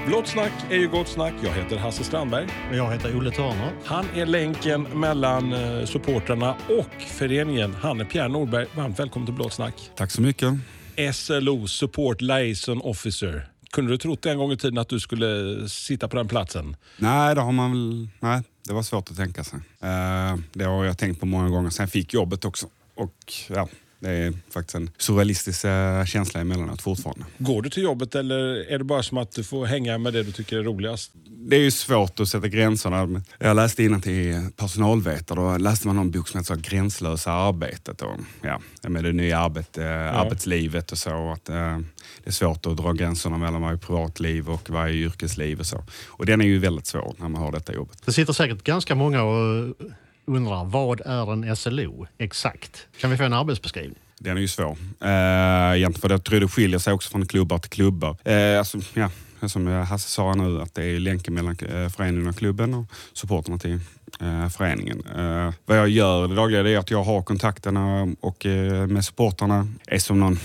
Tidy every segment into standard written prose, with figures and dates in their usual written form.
Blått snack är ju gott snack. Jag heter Hasse Strandberg. Och jag heter Olle Törner. Han är länken mellan supportrarna och föreningen. Han är Pierre Norberg. Varmt välkommen till Blått snack. Tack så mycket. SLO, Support Liaison Officer. Kunde du trott en gång i tiden att du skulle sitta på den platsen? Nej, det har man väl... Nej, det var svårt att tänka sig. Det har jag tänkt på många gånger. Sen fick jobbet också. Och ja... Det är faktiskt en surrealistisk känsla emellanåt fortfarande. Går du till jobbet eller är det bara som att du får hänga med det du tycker är roligast? Det är ju svårt att sätta gränserna. Jag läste innan till personalvetare. Då läste man någon bok som heter Gränslösa arbetet. Och, ja, med det nya arbetslivet och så. Att, det är svårt att dra gränserna mellan varje privatliv och varje yrkesliv och så. Och den är ju väldigt svår när man har detta jobbet. Det sitter säkert ganska många och undrar, vad är en SLO exakt? Kan vi få en arbetsbeskrivning? Den är ju svår. Egentligen för jag tror det skiljer sig också från klubbar till klubbar. Alltså, ja, som Hasse sa nu, att det är länken mellan föreningen och klubben och supporterna till föreningen. Vad jag gör det dagliga är att jag har kontakterna och med supporterna är som någon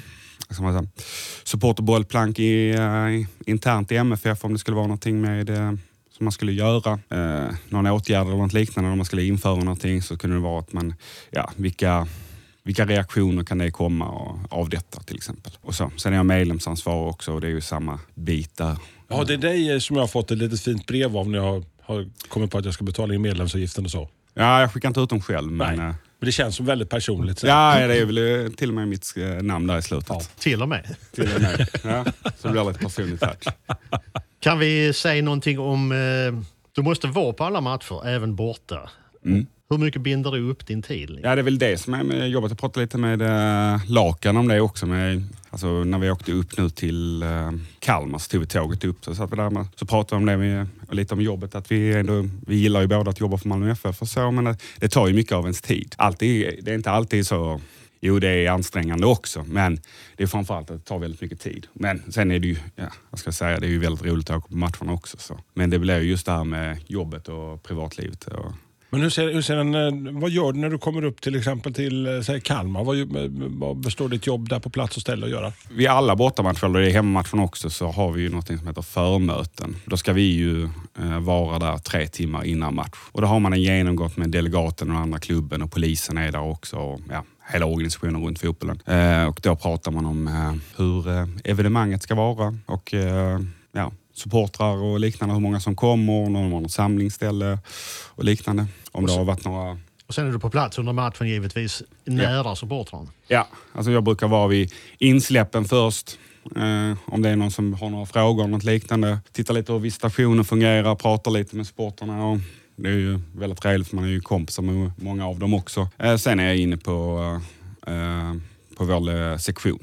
supporterbollplank internt i MFF om det skulle vara någonting med som man skulle göra. Någon åtgärd eller något liknande. Om man skulle införa någonting så kunde det vara att man, ja, vilka reaktioner kan det komma av detta till exempel. Och så. Sen är jag medlemsansvar också och det är ju samma bit där. Ja, det är dig som jag har fått ett litet fint brev av när jag har kommit på att jag ska betala in medlemsavgiften och så. Ja, jag skickar inte ut dem själv. Men det känns som väldigt personligt. Så. Ja, det är väl till och med mitt namn där i slutet. Ja. Till och med. Ja, så det blir lite personligt touch. Kan vi säga någonting om... du måste vara på alla matcher, även borta. Mm. Hur mycket binder du upp din tid? Ja, det är väl det som är med jobbet. Jag pratade lite med Lakan om det också. Alltså, när vi åkte upp nu till Kalmar så tog vi tåget upp. Så satt vi där så pratade vi om det lite om jobbet. Att vi gillar ju båda att jobba för Malmö FF och så. Men det tar ju mycket av ens tid. Det är inte alltid så... Jo, det är ansträngande också, men det är framförallt att det tar väldigt mycket tid. Men sen är det ju, det är ju väldigt roligt att åka på matcherna också. Så. Men det blir ju just det här med jobbet och privatlivet. Men vad gör du när du kommer upp till exempel till Kalmar? Vad består ditt jobb där på plats och ställe att göra? Vid alla bortamatcher, eller i hemmamatchen också, så har vi ju något som heter förmöten. Då ska vi ju vara där 3 timmar innan match. Och då har man en genomgått med delegaten och andra klubben och polisen är där också. Och, hela organisationen runt fotbollen. Och då pratar man om hur evenemanget ska vara och supportrar och liknande, hur många som kommer, om de har något samlingsställe och liknande. Om det har varit några... Och sen är du på plats under matchen givetvis nära supportrarna. Ja, alltså jag brukar vara vid insläppen först. Om det är någon som har några frågor eller något liknande. Titta lite hur visitationen fungerar, prata lite med supportrarna och det är ju väldigt trevligt för man är ju kompisar med många av dem också. Sen är jag inne på vår sektion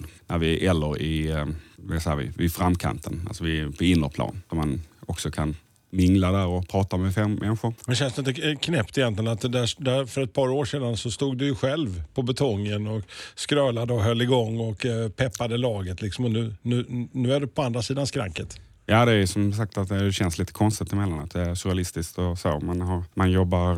vid framkanten, alltså vid innerplan. Där man också kan mingla där och prata med 5 människor. Men känns det inte knäppt egentligen att där för ett par år sedan så stod du ju själv på betongen och skrölade och höll igång och peppade laget liksom, och nu är du på andra sidan skranket. Ja, det är som sagt att det känns lite konstigt emellanåt. Det är surrealistiskt och så. Man jobbar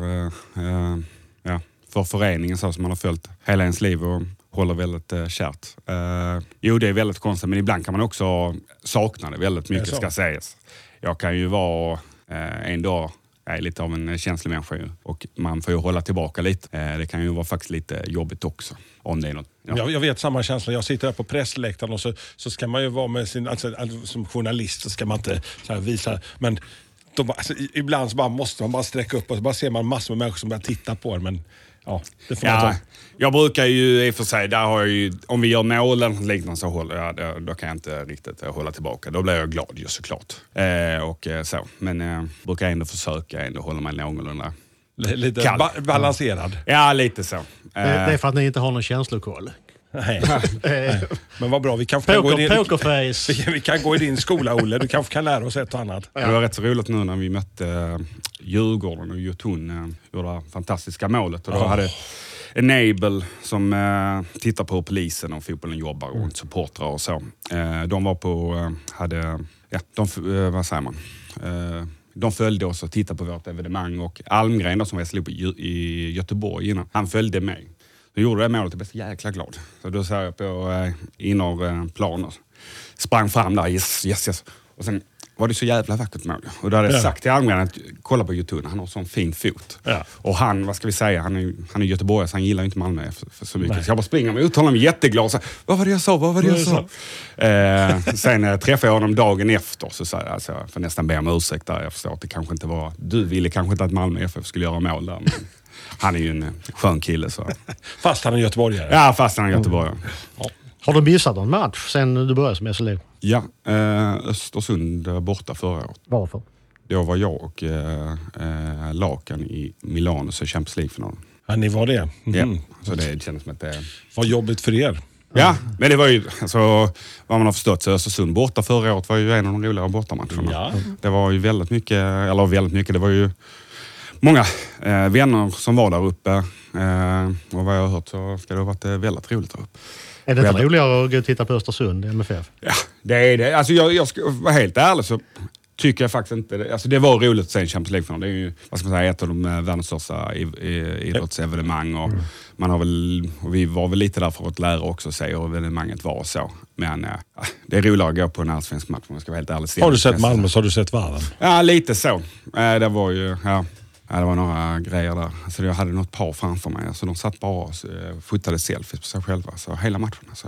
för föreningen så som man har följt hela ens liv och håller väldigt kärt. Det är väldigt konstigt, men ibland kan man också sakna det väldigt mycket, ska sägas. Jag kan ju vara en dag är lite av en känslig människa och man får ju hålla tillbaka lite. Det kan ju vara faktiskt lite jobbigt också. Om det är något. Ja. Jag vet samma känsla. Jag sitter här på pressläktaren och så ska man ju vara med sin... Alltså, som journalist så ska man inte så här visa... Men ibland så måste man bara sträcka upp och så bara ser man massor med människor som börjar titta på det. Men det får man ta. Jag brukar ju i och för sig, där har jag ju, om vi gör mål eller liknande så då kan jag inte riktigt hålla tillbaka. Då blir jag glad ju såklart. Så. Men jag brukar ändå försöka hålla mig någorlunda lite balanserad. Ja, lite så. Det är för att ni inte har någon känslokoll. Nej. Men vad bra, vi kan vi kan gå i din skola, Olle. Du kanske kan lära oss ett och annat. Det var rätt så roligt nu när vi mötte Djurgården och Jotun gjorde fantastiska målet. Och då hade Enable som tittar på polisen och fotbollen jobbar och supportrar och så. De var på, vad säger man? De följde oss och tittade på vårt evenemang och Almgren då, som var slog i Göteborg innan, han följde mig. Så gjorde det målet, jag blev så jäkla glad. Så då sa jag på innerplaner. Sprang fram där, yes. Och sen var det så jävla vackert mål. Och då hade jag sagt till Almgren att kolla på YouTube, han har sån fin fot. Ja. Och han, vad ska vi säga, han är göteborgare så han gillar inte Malmö för så mycket. Nej. Så jag bara springer med uttalar mig jätteglad och så, vad var det jag sa? Sen träffade jag honom dagen efter så sa jag, alltså, jag får nästan be om ursäkt där. Jag förstår att det kanske inte var, du ville kanske inte att Malmö FF skulle göra mål där. Men han är ju en skön kille. Så. Fast han är göteborgare? Ja, fast han är göteborgare. Ja. Har du missat någon match sen du började som SLO? Ja, Östersund borta förra året. Varför? Då var jag och Lakan i Milano så Champions League-finalen. Ja, ni var det? Ja, så det kändes som att det... Vad jobbigt för er? Ja, men det var ju, alltså, vad man har förstått så Östersund borta förra året var ju en av de roligare bortamatcherna. Ja. Det var ju väldigt mycket, det var ju många vänner som var där uppe. Och vad jag har hört så ska det ha varit väldigt roligt där uppe. Är det inte roligare att gå och titta på Östersund, MFF? Ja, det är det. Alltså jag ska vara helt ärlig så tycker jag faktiskt inte det. Alltså det var roligt att se Champions League. Det är ju, vad ska man säga, ett av de världens största idrottsevenemang. Och man har väl, och vi var väl lite där för att lära också att se hur evenemanget var och så. Men det är roligare att gå på en allsvensk match om jag ska vara helt ärlig. Har du sett Malmö så har du sett Varden? Ja, lite så. Det var ju... Ja, det var några grejer där. Alltså jag hade något par framför mig. Alltså de satt bara och fotade selfies på sig själva. Så hela matchen. Alltså.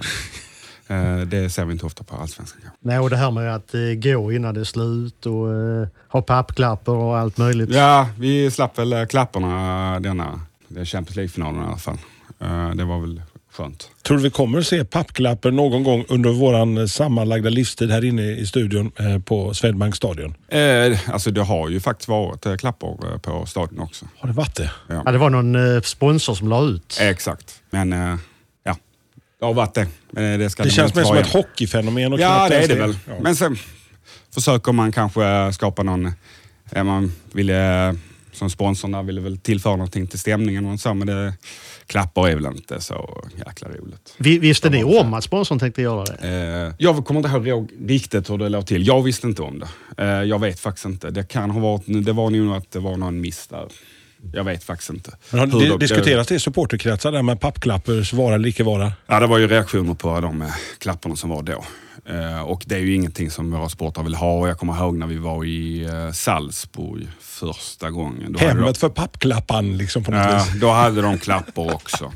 Det ser vi inte ofta på allsvenskan. Nej, och det här med att gå innan det är slut och ha pappklappar och allt möjligt. Ja, vi slapp väl klapparna det Champions League-finalen i alla fall. Det var väl skönt. Tror du vi kommer att se pappklappar någon gång under våran sammanlagda livstid här inne i studion på Swedbank stadion? Alltså det har ju faktiskt varit klappar på stadion också. Har det varit det? Ja, det var någon sponsor som la ut. Exakt, men ja, det har varit det. Men det känns mer som ett hockeyfenomen. Och ja, det är det väl. Ja. Men sen försöker man kanske skapa någon... man ville... Som sponsorn ville väl tillföra någonting till stämningen och så, men det klappar är väl inte så jäkla roligt. Visste ni om att sponsorn tänkte göra det? Jag kommer inte ihåg riktigt hur det låg till. Jag visste inte om det. Jag vet faktiskt inte. Det var nog att det var någon miss där. Jag vet faktiskt inte. Men har det diskuterats det i supporterkretsar där med pappklappers vara eller icke vara? Ja, det var ju reaktioner på de klapparna som var då. Och det är ju ingenting som våra sportare vill ha. Och jag kommer ihåg när vi var i Salzburg första gången. Hemmet för pappklappan liksom på något vis. Då hade de klappar också.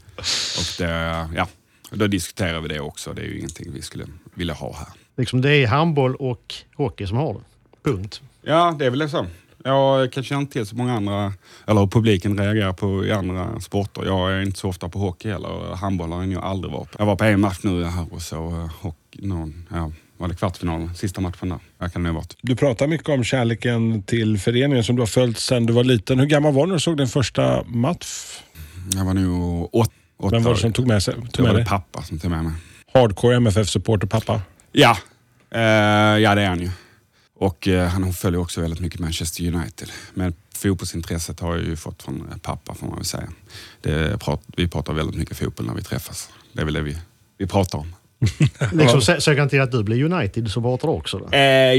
Och då diskuterade vi det också. Det är ju ingenting vi skulle vilja ha här. Liksom det är handboll och hockey som har det. Punkt. Ja, det är väl det så. Jag kan känna till så många andra, eller publiken reagerar på i andra sporter. Jag är inte så ofta på hockey eller handboll har jag aldrig varit på. Jag var på en match nu här och så var det kvartsfinalen, sista matchen där. Jag kan varit. Du pratar mycket om kärleken till föreningen som du har följt sedan du var liten. Hur gammal var du när du såg din första match? Jag var nog 8. Vem var det som tog med sig? Det var pappa som tog med mig. Hardcore MFF-supporter pappa? Ja, det är han ju. Och han följer också väldigt mycket Manchester United. Men fotbollsintresset har jag ju fått från pappa får man väl säga. Vi pratar väldigt mycket fotboll när vi träffas. Det är väl det vi pratar om. Liksom söker han till att du blir United-supporter också då?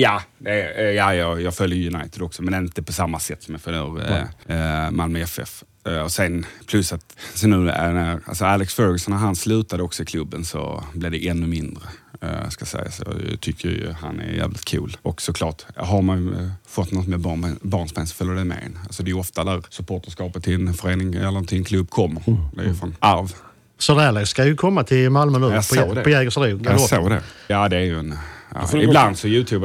Jag följer United också. Men inte på samma sätt som jag följer Malmö FF. Och sen plus att alltså Alex Ferguson när han slutade också i klubben så blev det ännu mindre. Ska säga. Så jag tycker ju han är jävligt cool. Och såklart, har man fått något med barnsben så följer det med en. Alltså det är ju ofta där supporterskapet till en förening eller till en klubb kommer. Det är ju från arv. Så Alex ska ju komma till Malmö nu på Jägersro. Jag såg det. Ja, det är ju en... ibland så YouTuber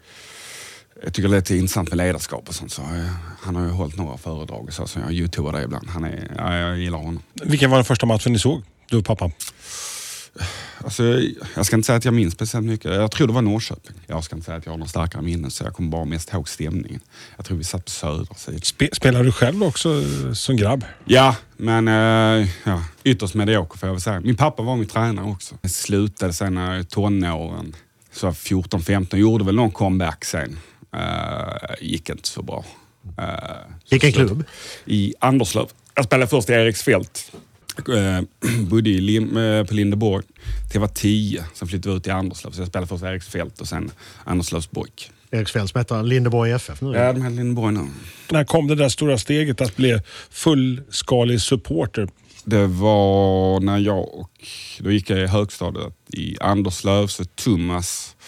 jag tycker det är lite intressant med ledarskap och sånt. Så han har ju hållit några föredrag och så jag YouTuber det ibland. Jag gillar honom. Vilken var den första matchen ni såg? Du och pappa? Alltså, jag ska inte säga att jag minns speciellt mycket. Jag tror det var Norrköping. Jag ska inte säga att jag har någon starkare minnen så jag kommer bara mest ihåg stämningen. Jag tror vi satt på södra sidan. Spelar du själv också som grabb? Ja, men ytterst medioker får jag väl säga. Min pappa var min tränare också. Jag slutade sen när tonåren. Så 14-15 gjorde väl någon comeback sen. Gick inte så bra. Vilken klubb? I Anderslöv. Jag spelade först i Eriksfält. Bodde på Lindeborg till jag var 10. Sen flyttade vi ut till Anderslöv. Så jag spelade först Eriksfält och sen Anderslövsborg. Eriksfält som heter Lindeborg FF nu? Ja, de här Lindeborg nu. När kom det där stora steget att bli fullskalig supporter? Det var när då gick jag i högstadiet i Anderslöv. Så Thomas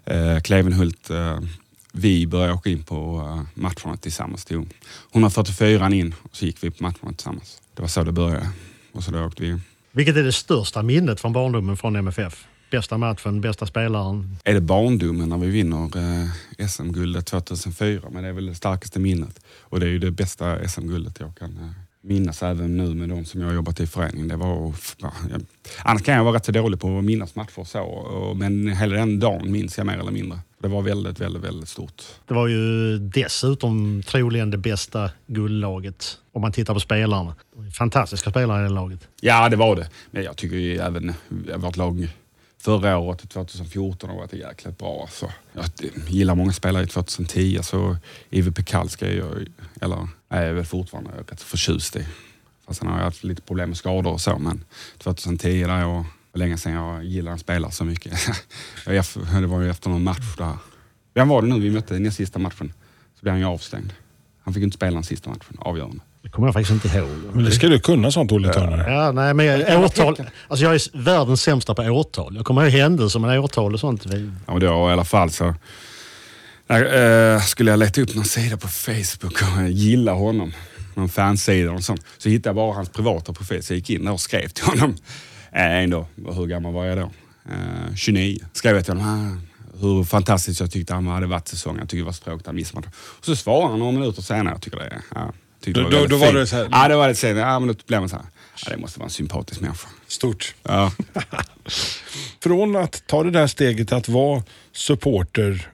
Klevenhult, vi började åka in på matcherna tillsammans. Till 144 in och så gick vi på matcherna tillsammans. Det var så det började. Och så då åkte vi. Vilket är det största minnet från barndomen från MFF? Bästa matchen, bästa spelaren? Är det barndomen när vi vinner SM-guldet 2004? Men det är väl det starkaste minnet. Och det är ju det bästa SM-guldet jag kan minnas även nu med de som jag har jobbat i föreningen. Det var, annars kan jag vara rätt så dålig på att minnas matcher så. Men hela den dagen minns jag mer eller mindre. Det var väldigt, väldigt, väldigt stort. Det var ju dessutom troligen det bästa guldlaget om man tittar på spelarna. Fantastiska spelare i det laget. Ja, det var det. Men jag tycker ju även vårt lag förra året, 2014, har varit jäkligt bra. Så jag gillar många spelare i 2010. Så Ive Pekalska är väl fortfarande rätt förtjust i. Fast han har haft lite problem med skador och så. Men 2010 där var länge sedan jag gillar en spelare så mycket. Det var ju efter någon match där. Vem var det nu vi mötte i den sista matchen? Så blev han ju avstängd. Han fick inte spela den sista matchen, avgörande. Det kommer jag faktiskt inte ihåg. Men det ska du kunna sånt, Olle Törner. Ja, nej, men årtal. Alltså jag är världens sämsta på årtal. Jag kommer ihåg händelser med årtal och sånt. Ja, men då i alla fall så skulle jag leta upp någon sida på Facebook och gilla honom. Någon fansida och sånt. Så hittade jag bara hans privata profil. Så jag gick in där och skrev till honom. Ändå, hur gammal var jag då? 29. Skrev jag till honom hur fantastiskt jag tyckte han hade varit säsongen. Jag tyckte det var stråkt han missade. Och så svarade han några minuter senare. Jag tycker det är... Ja. Då var det så här. Ja, det var det sen. Ja, men då blev man så här. Ja, det måste vara en sympatisk människa. Stort. Ja. Från att ta det där steget att vara supporter,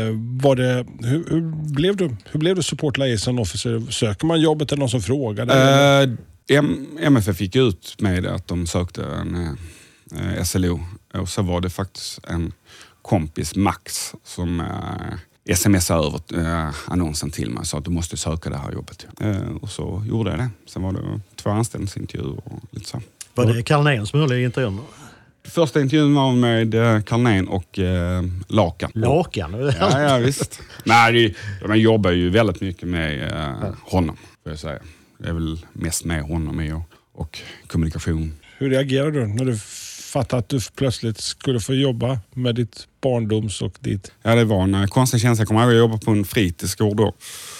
hur blev du support liaison officer? Söker man jobbet eller någon som frågade? MFF fick ut med att de sökte en SLO. Och så var det faktiskt en kompis, Max, som smsade över annonsen till mig och sa att du måste söka det här jobbet. Och så gjorde jag det. Sen var det 2 anställningsintervjuer och lite så. Var det Carlnén som höll i intervjun? Första intervjun var med Carlnén och Lakan. Lakan? Ja, visst. Nej, man jobbar ju väldigt mycket med honom, får jag säga. Det är väl mest med honom och kommunikation. Hur reagerade du när du fattade att du plötsligt skulle få jobba med ditt barndoms och ditt... Ja, det var en konstig känsla. Jag kommer ihåg att jag jobbade på en fritidsgård då.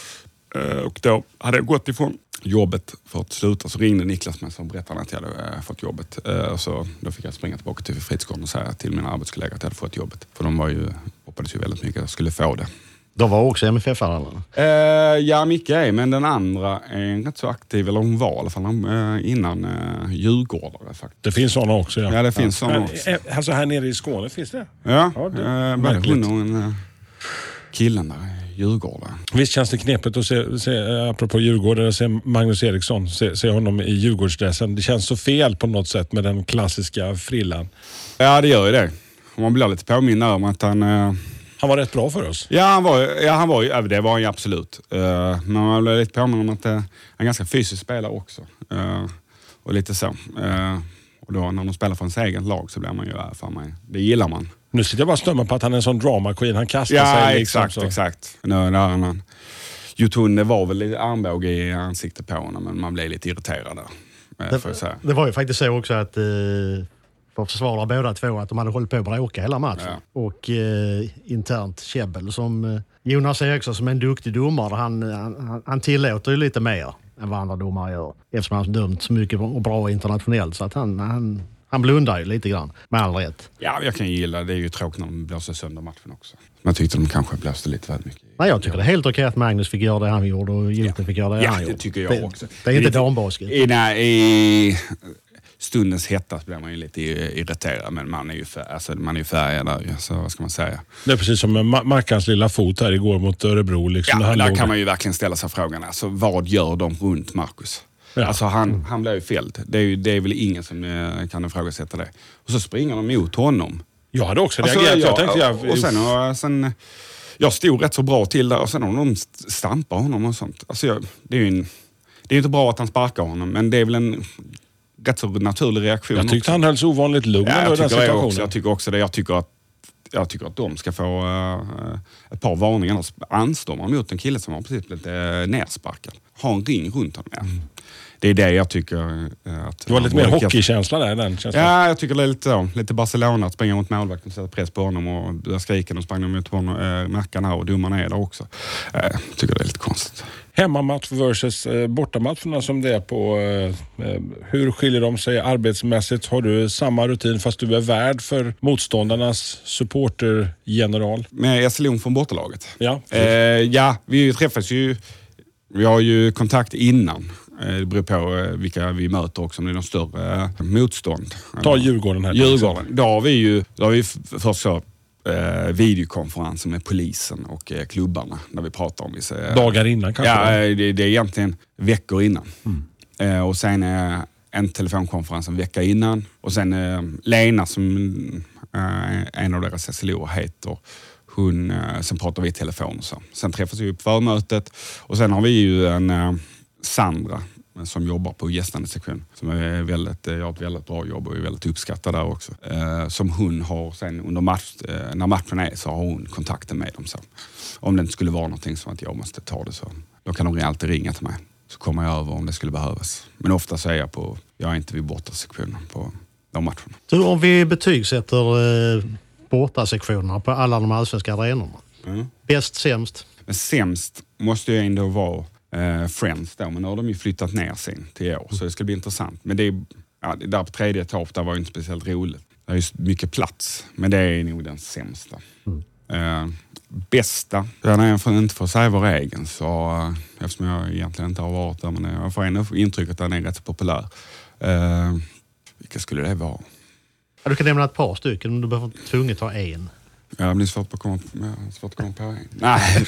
Och då hade jag gått ifrån jobbet för att sluta. Så ringde Niklas mig och berättade att jag hade fått jobbet. Så då fick jag springa tillbaka till fritidsgården och säga till mina arbetskollegor att jag hade fått jobbet. För de var ju, hoppades ju väldigt mycket att jag skulle få det. De var också MFF-are? Ja, Micke är, men den andra är rätt så aktiv, eller hon var i alla fall innan djurgårdare faktiskt. Det finns sådana också, ja. Ja, det finns sådana också. Alltså här nere i Skåne finns det? Ja, hon och en killen där, djurgårdare. Visst känns det knepigt att se apropå djurgårdare, se Magnus Eriksson, se honom i Djurgårdsdressen. Det känns så fel på något sätt med den klassiska frillan. Ja, det gör ju det. Man blir lite påminn om att han var rätt bra för oss. Ja, det var han ju absolut. Men man blev lite påminn om att han är en ganska fysisk spelare också. Och lite så. Och då när de spelar för ens egen lag så blir man ju för mig. Det gillar man. Nu sitter jag bara och stömmer på att han är en sån drama queen. Han kastar sig liksom. Ja, exakt. Nu, Jutunde var väl lite armbåge i ansiktet på honom, men man blev lite irriterad där. Det var ju faktiskt så också att för att försvara båda två att de hade hållit på att bråka hela matchen. Ja. Och internt käbbel som Jonas Eriksson som är en duktig domare, han tillåter ju lite mer än vad andra domare gör. Eftersom han har dömt så mycket och bra internationellt så att han blundar ju lite grann, med all rätt. Ja, jag kan gilla det. är ju tråkigt när de blåser sönder matchen också. Man tyckte de kanske blåste lite väl mycket. Nej, jag tycker det är helt okej att Magnus fick göra det han gjorde och Jytte fick göra det han gjorde. Ja, det tycker jag också. Det är inte dambasket. I stundens hetta blir man ju lite irriterad, men man är ju färgad där, så vad ska man säga? Det är precis som med Mackans lilla fot här igår mot Örebro. Liksom, ja, där kan man ju verkligen ställa sig frågan. Alltså, vad gör de runt Marcus? Ja. Alltså han blir ju fälld. Det är väl ingen som kan ifrågasätta det. Och så springer de mot honom. Jag hade också reagerat. Och sen jag stod rätt så bra till där och sen om de stampar honom och sånt. Alltså det är ju inte bra att han sparkar honom, men det är väl en rätt så naturlig reaktion. Jag tyckte han hölls ovanligt lugn i den situationen. Jag tycker också det. Jag tycker att de ska få ett par varningar. Anstormar mot en kille som har precis blivit nersparkad. Ha en ring runt honom. Ja. det är det jag tycker att... Du har lite mer hockeykänsla där, den känslan. Ja, jag tycker det är lite så. Lite Barcelona, att springa mot målvakten och sätta press på honom och där skriker och sprang mot märkan här och domarna är där också. Jag tycker det är lite konstigt. Hemmamatch versus bortamatcherna som det är på. Hur skiljer de sig arbetsmässigt? Har du samma rutin fast du är värd för motståndarnas supportergeneral? Med Esselon från bortalaget? Ja. Ja, vi träffas ju. Vi har ju kontakt innan. Det beror på vilka vi möter också, om det är någon större motstånd. Ta Djurgården här. Djurgården. Då har vi först så videokonferenser med polisen och klubbarna när vi pratar om dagar innan kanske? Ja, det är egentligen veckor innan. Och sen en telefonkonferens en vecka innan. Och sen Lena som en av deras SLO heter, sen pratar vi i telefon och så. Sen träffas vi upp förmötet och sen har vi ju en Sandra som jobbar på gästande sektion som är gör ett väldigt bra jobb och är väldigt uppskattad där också. Som hon har sen under när matchen är så har hon kontakten med dem. Så om det inte skulle vara någonting som att jag måste ta det så då kan de alltid ringa till mig. Så kommer jag över om det skulle behövas. Men ofta så är jag är inte vid bortasektionen på de matcherna. Så om vi betygsätter bortasektionerna på alla de allsvenska arenorna. Bäst, sämst? Men sämst måste ju ändå vara Friends då, men nu har de ju flyttat ner sen till år så det ska bli intressant. Men det där på tredje etapp där var ju inte speciellt roligt. Det är ju mycket plats, men det är nog den sämsta. Bästa, när jag inte får säga vår egen så eftersom jag egentligen inte har varit där, men jag får ändå intrycket att den är rätt så populär. Vilka skulle det vara? Ja, du kan nämna ett par stycken om du behöver tvunget ta en. Ja, det blir svårt att komma på en. Nej.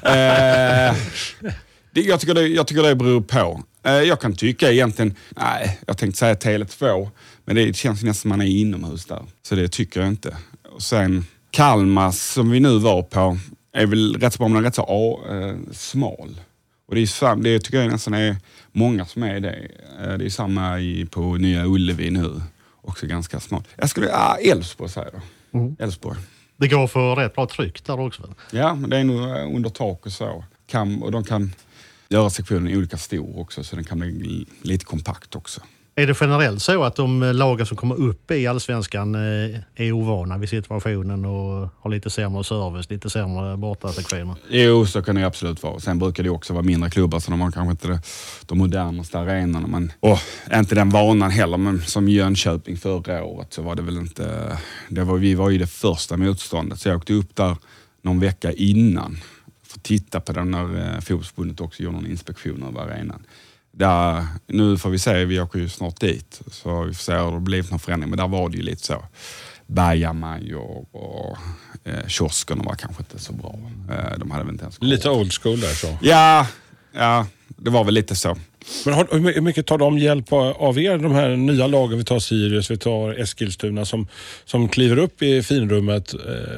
Jag tycker det beror på. Jag kan tycka egentligen, jag tänkte säga Tele2, men det känns nästan som man är inomhus där. Så det tycker jag inte. Och sen Kalmar som vi nu var på är väl rätt så bra, men den är rätt så smal. Och det tycker jag nästan är många som är det. Det är samma på Nya Ullevi nu. Också ganska smal. Jag skulle Elfsborg säga då. Elfsborg. Det går för rätt bra tryck där också. Ja, men det är nog under tak och så. Och de kan göra sektionen olika stor också så den kan bli lite kompakt också. Är det generellt så att de lagar som kommer upp i allsvenskan är ovana vid situationen och har lite sämre service, lite sämre bortasektioner? Jo, så kan det absolut vara. Sen brukar det också vara mindre klubbar så de har kanske inte de modernaste arenorna. Men, inte den vanan heller, men som Jönköping förra året så var det väl inte... Vi var ju det första motståndet så jag åkte upp där någon vecka innan för att titta på den när fotbollsförbundet också gjorde någon inspektion av arenan. Nu får vi se, vi åker ju snart dit så vi får se om det blir någon förändring, men där var det ju lite så Bajamajor och kioskerna var kanske inte så bra. De hade väl inte ens lite old school där så. Ja, det var väl lite så. Men hur mycket tar de hjälp av er, de här nya lagen? Vi tar Sirius, vi tar Eskilstuna som kliver upp i finrummet.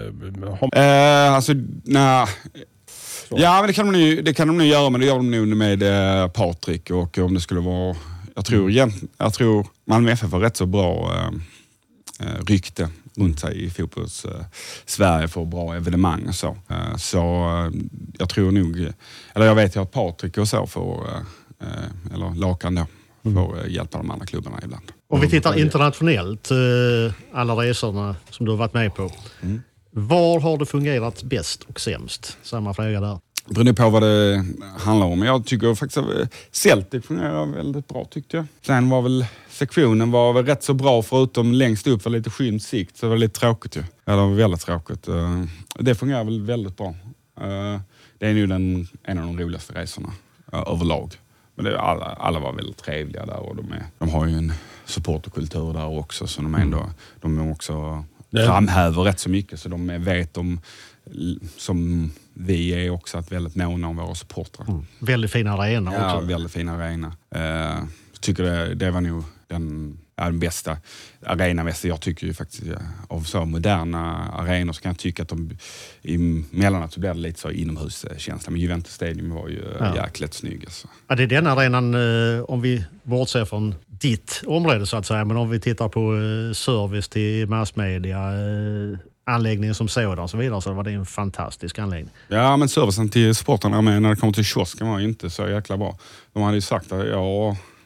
Ja, men det kan de nu göra, men det gör de nog med Patrik och om det skulle vara... Jag tror Malmö FF har rätt så bra rykte runt sig i fotbolls Sverige för bra evenemang och så. Så jag tror nog... Eller jag vet ju att Patrik och så får... eller Lakan då, får hjälpa de andra klubbarna ibland. Om vi tittar internationellt, alla resorna som du har varit med på. Var har det fungerat bäst och sämst? Samma fråga där. Det beror på vad det handlar om. Jag tycker faktiskt att Celtic fungerar väldigt bra tyckte jag. Sen var väl sektionen rätt så bra förutom längst upp var lite skymd sikt. Så det var lite tråkigt ju. Eller väldigt tråkigt. Det fungerar väl väldigt bra. Det är nu en av de roligaste resorna överlag. Men alla var väldigt trevliga där och de har ju en supporterkultur där också så de är också framhäver rätt så mycket så de vet om som vi är också att väldigt måna om våra supportrar. Väldigt fina arena också. Ja, väldigt fina arena. Tycker det var nog den bästa arenan. Jag tycker ju faktiskt av så moderna arenor så kan jag tycka att emellanåt så blir det lite så inomhuskänsla. Men Juventus Stadium var ju jäkligt snygg. Alltså. Ja, det är den arenan, om vi bortser från ditt område så att säga, men om vi tittar på service till massmedia, anläggningen som sådan och så vidare, så var det en fantastisk anläggning. Ja, men servicen till sportarna när det kommer till kiosken var inte så jäkla bra. De hade ju sagt att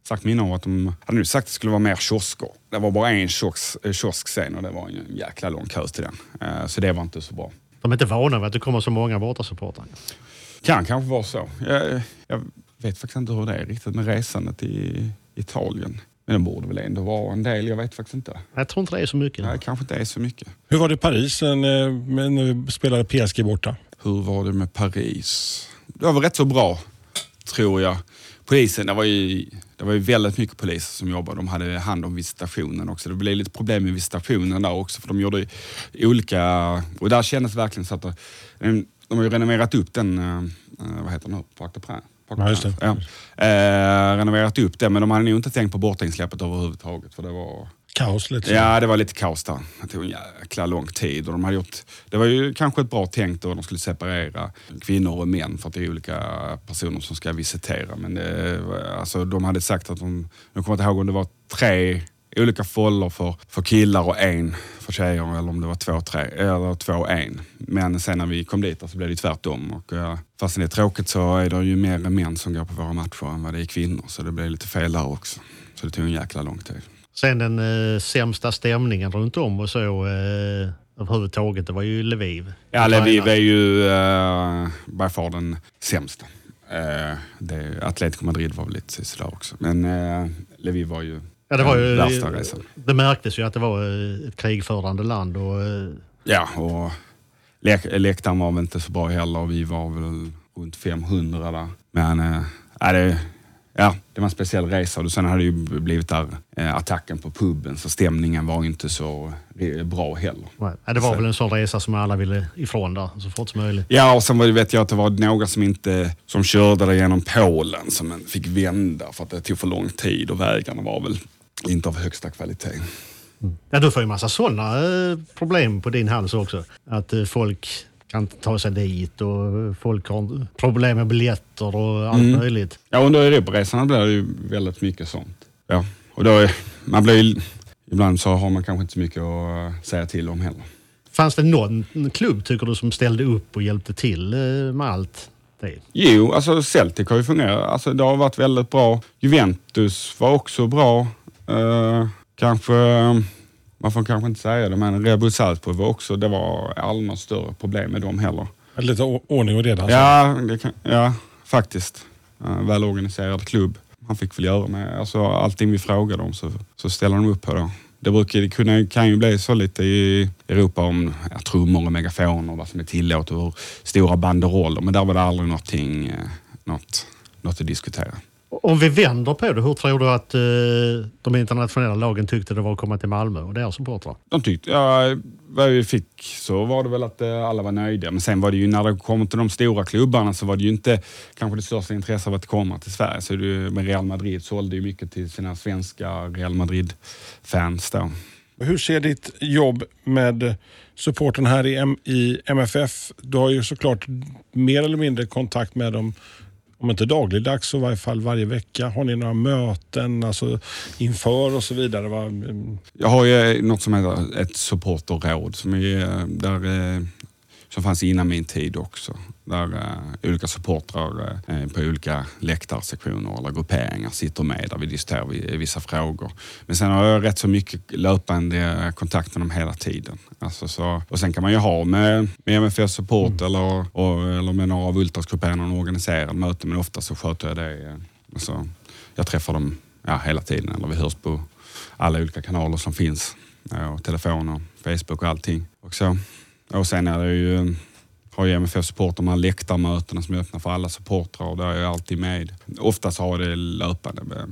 sagt minne av att de hade nu sagt att det skulle vara mer kiosker. Det var bara en kiosk sen och det var en jäkla lång kö till den. Så det var inte så bra. De är inte vana vid att det kommer så många bortasupportrar. Kan kanske vara så. Jag vet faktiskt inte hur det är riktigt med resandet i Italien. Men det borde väl ändå vara en del, jag vet faktiskt inte. Jag tror inte det är så mycket. Nej, kanske inte är så mycket. Hur var det i Paris när vi spelade PSG borta? Hur var det med Paris? Det var rätt så bra, tror jag. Polisen, det var ju väldigt mycket poliser som jobbade. De hade hand om visitationen också. Det blev lite problem med visitationen där också. För de gjorde olika... Och där kändes verkligen så att de har ju renoverat upp den... vad heter den nu? Parc des Princes. Ja, just det. Ja. Renoverat upp det, men de hade nog inte tänkt på bortainsläppet överhuvudtaget. För det var... Kaos lite. Ja, det var lite kaos där. Det tog en jäkla lång tid. Och de hade gjort, det var ju kanske ett bra tänkt då de skulle separera kvinnor och män för att det är olika personer som ska visitera. Men det, alltså, de hade sagt att jag kommer inte ihåg om det var 3 olika foller för killar och 1 för tjejer, eller om det var 2-3 eller 2-1. Men sen när vi kom dit så blev det tvärtom. Och fast det är tråkigt så är det ju mer män som går på våra matcher än vad det är kvinnor. Så det blev lite fel där också. Så det tog en jäkla lång tid. Sen den sämsta stämningen runt om och så överhuvudtaget, det var ju Lviv. Ja, Lviv är ju by far den sämsta. Atletico Madrid var väl lite sådär också. Men Lviv var ju det var ju värsta resan. Det märktes ju att det var ett krigförande land. Ja, och läktaren var väl inte så bra heller. Vi var väl runt 500 där. Men det var en speciell resa. Och sen hade det ju blivit där attacken på puben. Så stämningen var inte så bra heller. Nej, det var väl en sån resa som alla ville ifrån där så fort som möjligt. Ja, och sen vet jag att det var några som körde det genom Polen som fick vända för att det tog för lång tid. Och vägarna var väl inte av högsta kvalitet. Ja, du får ju massa sådana problem på din hals också. Att folk kan ta sig dit och folk har problem med biljetter och allt möjligt. Ja, under Europaresan blir det ju väldigt mycket sånt. Ja, och då ibland så har man kanske inte så mycket att säga till om heller. Fanns det någon klubb, tycker du, som ställde upp och hjälpte till med allt det? Jo, alltså Celtic har ju fungerat. Alltså det har varit väldigt bra. Juventus var också bra. Kanske... Man får kanske inte säga det, men Red Bull Salzburg var också, det var aldrig något större problem med dem heller. Lite ordning och reda. Ja, faktiskt. Välorganiserad klubb. Han fick väl göra med allting vi frågade om så ställer de upp på det. Det kan ju bli så lite i Europa om trummor och megafoner och vad som är tillåtet och stora banderoller, men där var det aldrig något att diskutera. Om vi vänder på det, hur tror du att de internationella lagen tyckte det var att komma till Malmö och deras supportrar? De tyckte, vad vi fick så var det väl att alla var nöjda. Men sen var det ju när det kom till de stora klubbarna så var det ju inte kanske det största intresse av att komma till Sverige. Så med Real Madrid sålde ju mycket till sina svenska Real Madrid-fans då. Hur ser ditt jobb med supporten här i MFF? Du har ju såklart mer eller mindre kontakt med dem. Om inte dagligdags så i varje fall varje vecka. Har ni några möten inför och så vidare? Jag har ju något som heter ett supporterråd som fanns innan min tid också. Där olika supportrar på olika läktarsektioner eller grupperingar sitter med där vi diskuterar vissa frågor. Men sen har jag rätt så mycket löpande kontakt med dem hela tiden. Och sen kan man ju ha med MFF support eller med några av ultrasgrupperna en organiserad möte, men ofta så sköter jag det. Jag träffar dem hela tiden, eller vi hörs på alla olika kanaler som finns. Och telefon och Facebook och allting. Och sen är det ju... har ju MFF support de här läktarmötena som är öppna för alla supportrar och där är jag alltid med. Oftast har det löpande med.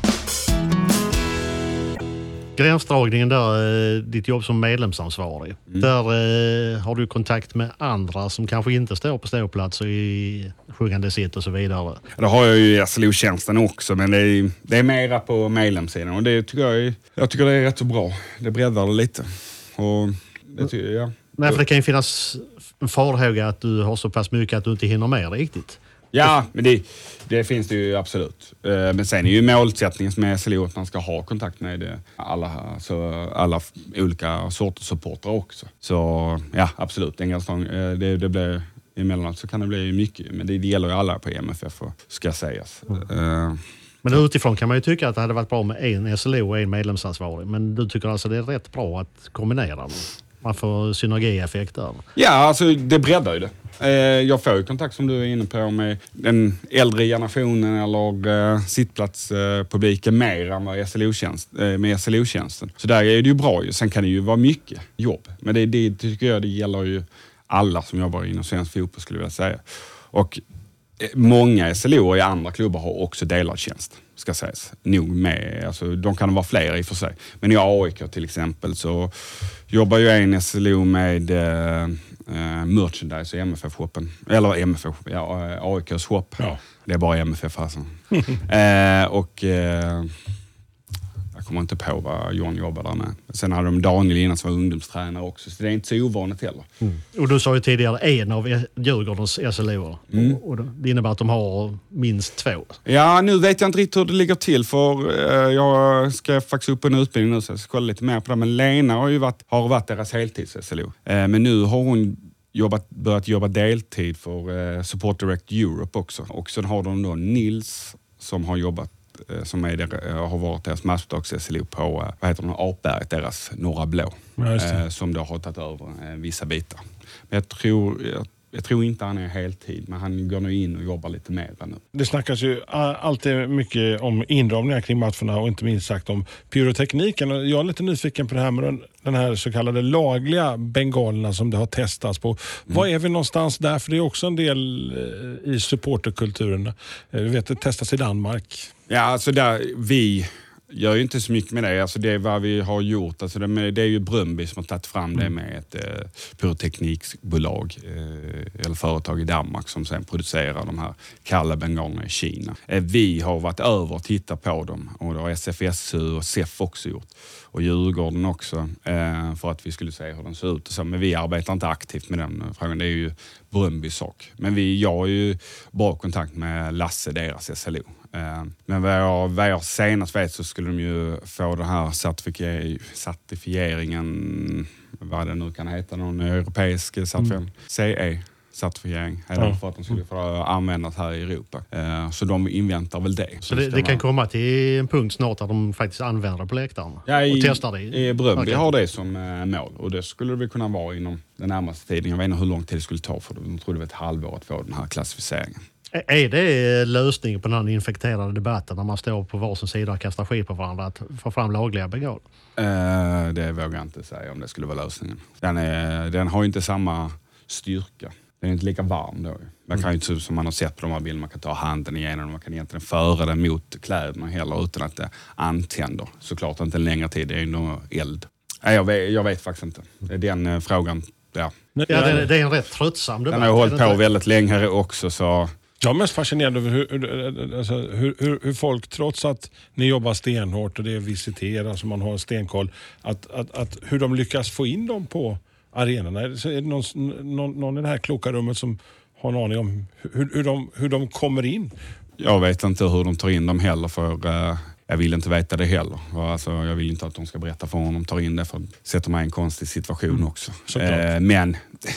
Gränsdragningen där, ditt jobb som medlemsansvarig. Där har du kontakt med andra som kanske inte står på ståplats och i sjungande sitt och så vidare. Det har jag ju i SLO-tjänsten också, men det är mera på medlemssidan och det tycker jag tycker det är rätt så bra. Det breddar det lite. Och det tycker jag. Nej, för det kan ju finnas en farhåga att du har så pass mycket att du inte hinner med riktigt. Ja, men det finns det ju absolut. Men sen är ju målsättningen med SLO att man ska ha kontakt med alla olika sorters supportrar också. Så ja, absolut. Det blir emellanåt så kan det bli mycket. Men det gäller ju alla på MFF, ska sägas. Men utifrån kan man ju tycka att det hade varit bra med en SLO och en medlemsansvarig. Men du tycker alltså det är rätt bra att kombinera dem? Man får synergieffekter. Ja, alltså det breddar ju det. Jag får ju kontakt som du är inne på med den äldre generationen eller sittplatspubliken mer än med SLO-tjänsten. Så där är det ju bra ju. Sen kan det ju vara mycket jobb. Men det tycker jag det gäller ju alla som jobbar inom svensk fotboll skulle jag vilja säga. Och många SLO i andra klubbar har också delad tjänst, ska sägas. Nog med, alltså, de kan vara flera i och för sig. Men i AIK till exempel så jobbar ju en SLO med merchandise i MFF-shoppen. Eller MFF, AIKs shop. Ja. Det är bara MFF alltså. Jag kommer inte på vad John jobbade där med. Sen hade de Daniel innan som var ungdomstränare också. Så det är inte så ovanligt heller. Och du sa ju tidigare en av Djurgårdens SLO:er. Och det innebär att de har minst 2. Ja, nu vet jag inte riktigt hur det ligger till. För jag ska faktiskt upp på en utbildning nu så jag ska kolla lite mer på det. Men Lena har varit deras heltids-SLO. Men nu har hon börjat jobba deltid för Support Direct Europe också. Och sen har de då Nils som har jobbat som har varit deras matchdags-SLO på Apberget, deras Norra Blå. Som då har tagit över vissa bitar. Men jag tror inte han är heltid, men han går nu in och jobbar lite mer nu. Det snackas ju alltid mycket om inramningar kring matcherna och inte minst sagt om pyrotekniken. Jag är lite nyfiken på det här med den här så kallade lagliga bengalerna som det har testats på. Var är vi någonstans där? För det är också en del i supporterkulturen. Vi vet att det testas i Danmark. Ja, alltså vi gör ju inte så mycket med det. Alltså det är vad vi har gjort. Alltså det är ju Brøndby som har tagit fram det med ett pyroteknikbolag eller företag i Danmark som sen producerar de här kalla bengalerna i Kina. Vi har varit över och tittat på dem och det har SFSU och SEF också gjort. Och Djurgården också för att vi skulle se hur de ser ut. Så, men vi arbetar inte aktivt med den frågan. Det är ju Brøndbys sak. Men jag har ju bra kontakt med Lasse, deras SLO. Men vad jag senast vet så skulle de ju få den här certifieringen, vad det nu kan heta, någon europeisk certifiering, CE-certifiering, för att de skulle få användas här i Europa. Så de inväntar väl det. Så det kan komma till en punkt snart där de faktiskt använder det på läktaren och testar det? I Brøndby har det som mål och det skulle det kunna vara inom den närmaste tiden. Jag vet inte hur lång tid det skulle ta för de trodde det var ett halvår att få den här klassificeringen. Är det lösningen på den här infekterade debatten när man står på varsin sida och kastar skit på varandra att få fram lagliga bengaler? Det vågar jag inte säga om det skulle vara lösningen. Den har ju inte samma styrka. Den är inte lika varm då. Man kan ju inte, som man har sett på de här bilderna, man kan ta handen igenom, man kan egentligen föra den mot kläderna heller utan att det antänder. Såklart inte en längre tid, det är ju nog eld. Jag vet faktiskt inte. Det är den frågan, ja. Det är en rätt tröttsam debatt. Den har hållit på väldigt länge här också så... Jag är mest fascinerad över hur folk, trots att ni jobbar stenhårt och det är visitera så man har stenkoll, att hur de lyckas få in dem på arenorna. Är det någon i det här kloka rummet som har en aning om hur de kommer in? Jag vet inte hur de tar in dem heller för jag vill inte veta det heller. Alltså, jag vill inte att de ska berätta för honom tar in det för att sätta mig i en konstig situation också. Men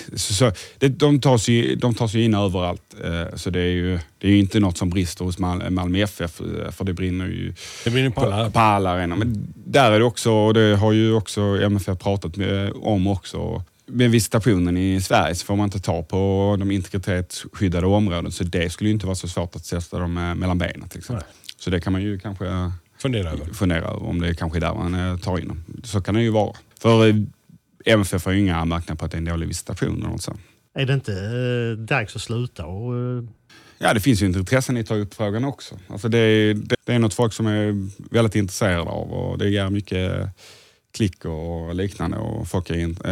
de tar sig in överallt. Så det är ju inte något som brister hos Malmö FF för det brinner ju på alla arenor. Men där är det också, och det har ju också MFF pratat om också. Med visitationen i Sverige så får man inte ta på de integritetsskyddade områden så det skulle ju inte vara så svårt att sätta dem mellan benen till exempel. Nej. Så det kan man ju kanske fundera över om det kanske är där man tar in dem. Så kan det ju vara. För MFF har ju inga anmärkningar på att det är en dålig visitation. Och så. Är det inte dags att sluta? Ja, det finns ju intressen i att ta upp frågan också. Alltså det är något folk som är väldigt intresserade av och det ger mycket klick och liknande och folk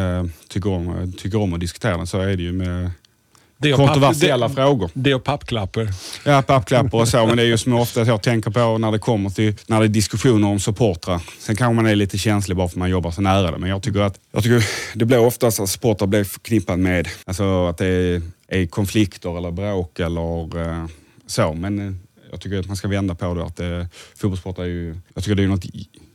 tycker om att diskutera den så är det ju med kontroversiella frågor. Det och pappklappar. Ja, pappklappar och så, men det är ju som ofta jag tänker på när det är diskussioner om supportrar. Sen kanske man är lite känslig bara för att man jobbar så nära det, men jag tycker det blir oftast att supportrar blir förknippad med alltså att det är konflikter eller bråk eller så, men jag tycker att man ska vända på det att fotbollssport är ju, jag tycker det är något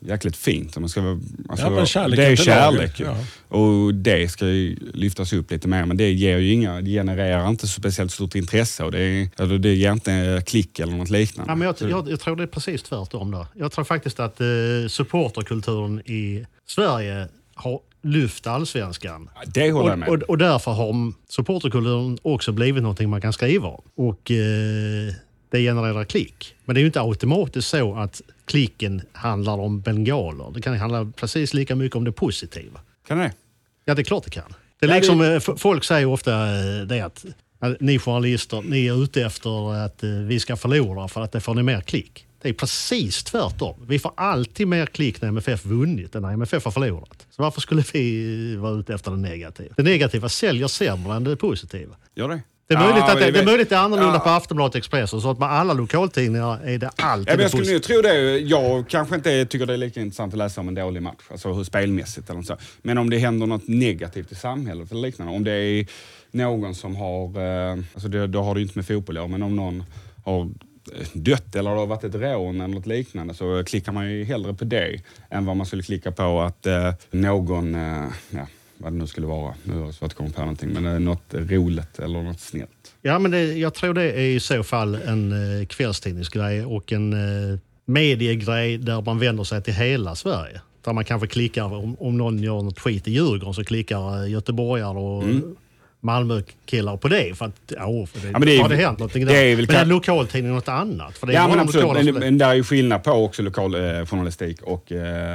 jäkligt fint. Man ska, alltså, men kärlek det är till kärlek. Ja. Och det ska ju lyftas upp lite mer. Men det ger ju det genererar inte så speciellt stort intresse. Och det ger inte klick eller något liknande. Ja, men jag tror det är precis tvärtom där. Jag tror faktiskt att supporterkulturen i Sverige har lyft allsvenskan. Ja, det håller jag med. Och därför har supporterkulturen också blivit någonting man kan skriva om. Och det genererar klick. Men det är ju inte automatiskt så att klicken handlar om bengaler. Det kan handla precis lika mycket om det positiva. Kan det? Ja, det är klart det kan. Det är liksom, folk säger ofta det att ni journalister, ni är ute efter att vi ska förlora för att det får ni mer klick. Det är precis tvärtom. Vi får alltid mer klick när MFF vunnit än när MFF har förlorat. Så varför skulle vi vara ute efter det negativa? Det negativa säljer sämre än det positiva. Gör det? Det är möjligt att det är möjligt att annorlunda på Aftonbladet Expressen, så att med alla lokaltidningar är det alltid men jag skulle nu tro det. Jag kanske inte tycker det är lika intressant att läsa om en dålig match, alltså hur spelmässigt eller så. Men om det händer något negativt i samhället eller liknande, om det är någon som har, alltså då har det inte med fotboll att göra, men om någon har dött eller det har varit ett rån eller något liknande, så klickar man ju hellre på det än vad man skulle klicka på att någon, vad det nu skulle vara, nu har jag svårt att komma på någonting, men något roligt eller något snällt. Ja, men jag tror det är i så fall en kvällstidningsgrej och en mediegrej där man vänder sig till hela Sverige. Där man kanske klickar, om någon gör något skit i Djurgården så klickar göteborgare och Malmö-killar på det. För att har det hänt någonting där. Men är lokaltidning något annat? För det är men absolut. Men där är ju skillnad på också lokal journalistik och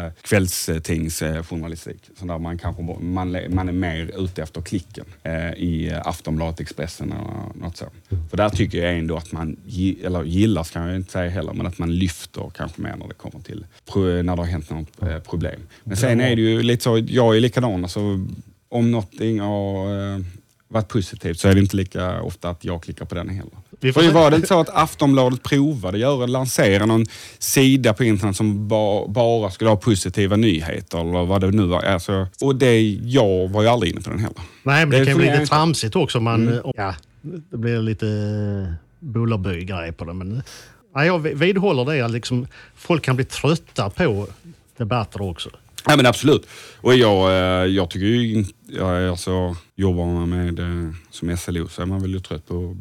kvällstingsjournalistik. Så där man kanske man är mer ute efter klicken i Aftonbladet, Expressen eller något så. För där tycker jag ändå att man gillar, kan jag inte säga heller, men att man lyfter kanske mer när det kommer till när det har hänt något problem. Men sen är det ju lite så, jag är likadan, alltså, om någonting har varit positivt så är det inte lika ofta att jag klickar på den heller. För var det inte så att Aftonbladet provade lansera någon sida på internet som bara skulle ha positiva nyheter eller vad det nu var. Alltså, och jag var ju aldrig inne på den heller. Nej, men det kan bli lite tramsigt också. Det blir lite bullerby-grej på det. Men jag vidhåller det att liksom, folk kan bli trötta på debatter också. Ja, men absolut. Och jag tycker ju alltså, jobbar man med som SLO så är man väl ju trött på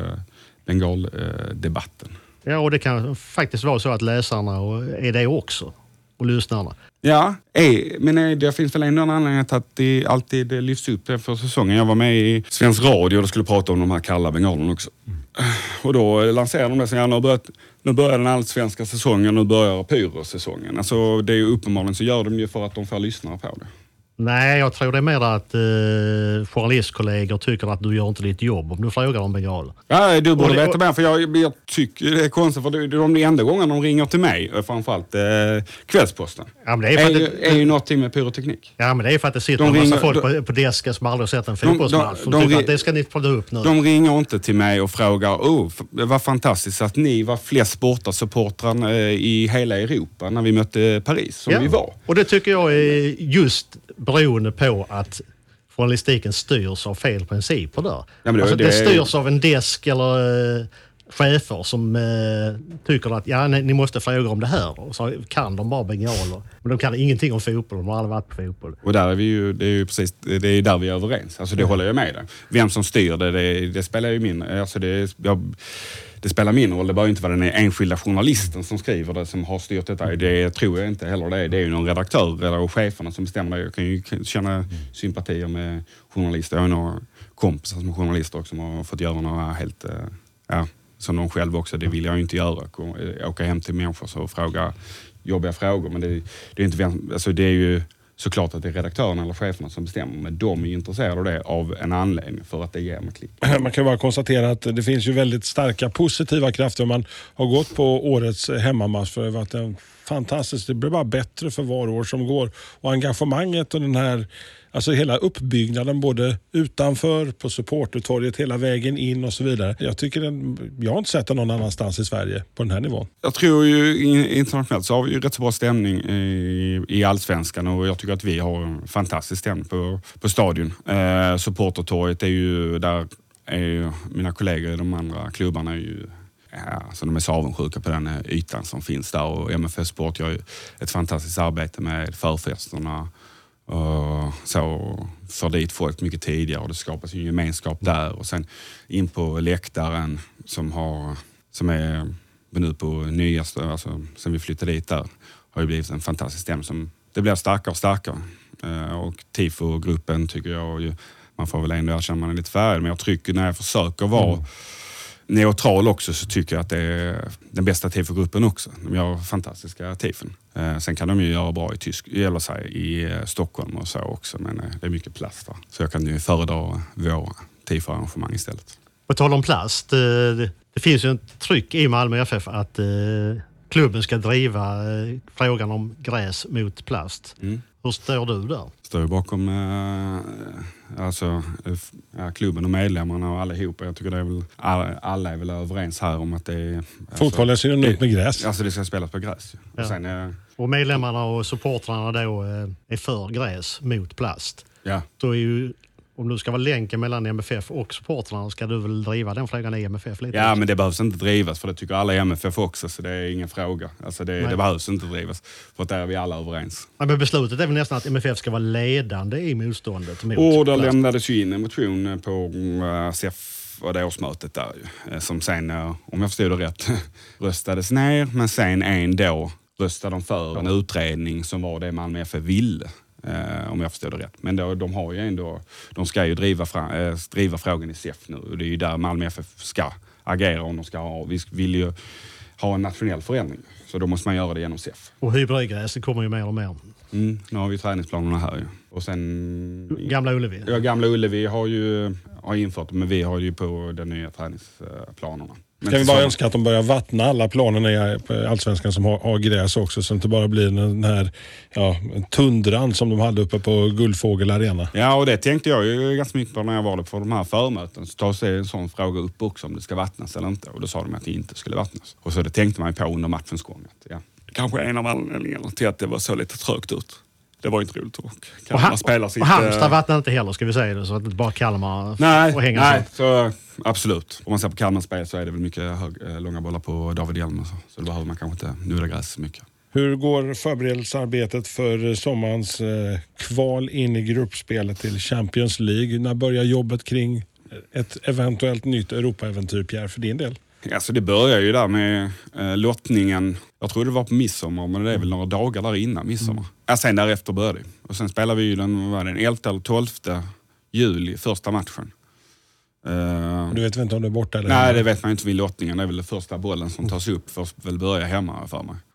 bengaldebatten. Ja, och det kan faktiskt vara så att läsarna är det också. Och lyssnarna. Ja, men det finns väl en anledning till att det alltid lyfts upp för säsongen. Jag var med i Svensk Radio och då skulle prata om de här kalla bengalerna också. Och då lanserade de det så nu börjar den allsvenska säsongen, nu börjar pyrosäsongen. Alltså det är ju uppenbarligen så gör de ju för att de får lyssnare på det. Nej, jag tror det är mer att journalistkollegor tycker att du gör inte ditt jobb om du frågar om bengaler. Ja, du borde veta mer, för jag tycker det är konstigt, för det är de enda gångerna de ringer till mig, framförallt Kvällsposten. Ja, men det är ju någonting med pyroteknik. Ja, men det är för att det sitter en massa folk på desken som aldrig har sett en fotbollsmatch. Det ska ni få upp nu. De ringer inte till mig och frågar, vad fantastiskt att ni var flest bortasupportrar i hela Europa när vi mötte Paris, som vi var. Och det tycker jag är just beroende på att journalistiken styrs av fel principer där. Ja, men det styrs av en desk eller chefer som tycker att ni måste fråga om det här. Och så kan de bara bengaler. Men de kan ingenting om fotboll, de har aldrig varit på fotboll. Och där är vi ju, det är ju precis, det är där vi är överens. Alltså det håller jag med dig. Vem som styr det spelar ju mindre. Alltså det spelar mindre roll. Det bör inte vara den enskilda journalisten som skriver det, som har styrt detta. Det tror jag inte heller det. Det är ju någon redaktör eller cheferna som bestämmer det. Jag kan ju känna sympatier med journalister. Jag har några kompisar som är journalister också, som har fått göra några helt, som de själv också. Det vill jag ju inte göra. Åka hem till människor och fråga jobbiga frågor. Men det är inte, alltså det är ju såklart att det är redaktörerna eller cheferna som bestämmer, men de är intresserade av det av en anledning, för att det ger med klick. Man kan bara konstatera att det finns ju väldigt starka positiva krafter. Man har gått på årets hemmamatch, för det har varit en fantastisk, det blir bara bättre för var år som går. Och engagemanget och den här, alltså hela uppbyggnaden både utanför, på supportertorget, hela vägen in och så vidare. Jag har inte sett det någon annanstans i Sverige på den här nivån. Jag tror ju internationellt så har vi ju rätt så bra stämning i allsvenskan, och jag tycker att vi har en fantastisk stämning på stadion. Supportertorget är ju, där är ju mina kollegor i de andra klubbarna är ju så de är så avundsjuka på den ytan som finns där. Och MFF Sport gör ju ett fantastiskt arbete med förfesterna och så för dit folk mycket tidigare, och det skapas ju en gemenskap där. Och sen in på läktaren som är nu på nyaste, alltså sen vi flyttade dit där, har ju blivit en fantastisk stämning som det blir starkare och starkare. Och tifo-gruppen tycker jag ju, man får väl ändå erkänna man är lite färdig, men jag tycker när jag försöker vara neutral också, så tycker jag att det är den bästa tifo-gruppen också. De gör fantastiska tifon. Sen kan de ju göra bra i Stockholm och så också, men det är mycket plast där. Så jag kan ju föredra våra tifo-arrangemang istället. På tal om plast, det finns ju en tryck i Malmö FF att klubben ska driva frågan om gräs mot plast. Hur står du där? Står ju bakom klubben och medlemmarna och allihopa. Jag tycker det är väl, alla är väl överens här om att det är... Fotbollen är synonymt med gräs. Alltså det ska spelas på gräs. Ja. Och, sen, och medlemmarna och supportrarna då är för gräs mot plast. Ja. Då är ju, om du ska vara länken mellan MFF och supportrarna, ska du väl driva den frågan i MFF lite? Ja, men det behövs inte drivas, för det tycker alla i MFF också, så det är ingen fråga. Alltså det behövs inte drivas, för att där är vi alla överens. Ja, men beslutet är väl nästan att MFF ska vara ledande i motståndet mot och då plast. lämnades ju in en motion på SEF och det årsmötet där ju, som sen, om jag förstod det rätt, röstades ner, men sen då röstade de för en utredning som var det Malmö FF ville. Om jag förstår det rätt. Men då, de har ju ändå, de ska ju driva frågan i SEF nu. Och det är ju där Malmö FF ska agera om de ska ha. Vi vill ju ha en nationell förändring. Så då måste man göra det genom SEF. Och hybridgräs, det kommer ju mer och mer. Nu har vi träningsplanerna här ju. Och sen... Gamla Ullevi. Ja, Gamla Ullevi har infört, men vi har ju på de nya träningsplanerna. Kan vi bara önska att de börjar vattna alla planerna i Allsvenskan som har gräs också, så att det inte bara blir den här tundran som de hade uppe på Guldfågel Arena. Ja, och det tänkte jag ju ganska mycket på när jag var på de här förmöten. Så tar sig en sån fråga upp också om det ska vattnas eller inte. Och då sa de att det inte skulle vattnas. Och så det tänkte man ju på under matchens gång. Kanske en av anledningarna till att det var så lite trögt ut. Det var inte roligt. Och Halmstad vattnar inte heller, ska vi säga det, så att det bara Kalmar får hänga. Nej, så absolut. Om man ser på Kalmars spel så är det väl mycket långa bollar på David Hjelm. Så det behöver man kanske inte nudda gräs så mycket. Hur går förberedelsearbetet för sommarens kval in i gruppspelet till Champions League? När börjar jobbet kring ett eventuellt nytt Europa-äventyr, Pierre, för din del? Alltså det börjar ju där med lottningen. Jag tror det var på midsommar, men det är väl några dagar där innan midsommar. Ja, sen därefter började det. Och sen spelar vi ju den 11 eller 12 juli, första matchen. Du vet inte om du är borta eller? Nej, det vet man inte vid lottningen. Det är väl den första bollen som tas upp för att väl börja hemma för mig.